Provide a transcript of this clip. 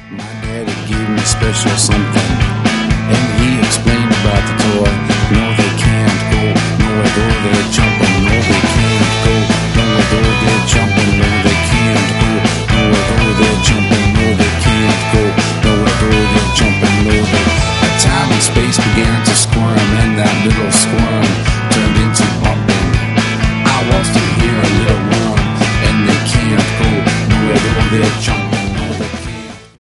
My daddy gave me special something, and he explained about the toy. No, they can't go nowhere, though they jump